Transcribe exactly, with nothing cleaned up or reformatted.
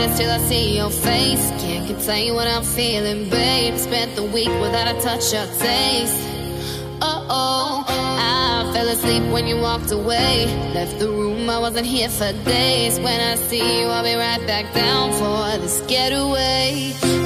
days till I see your face. Can't contain what I'm feeling, babe. Spent the week without a touch or taste. Oh, oh, I fell asleep when you walked away. Left the room, I wasn't here for days. When I see you, I'll be right back down for this getaway.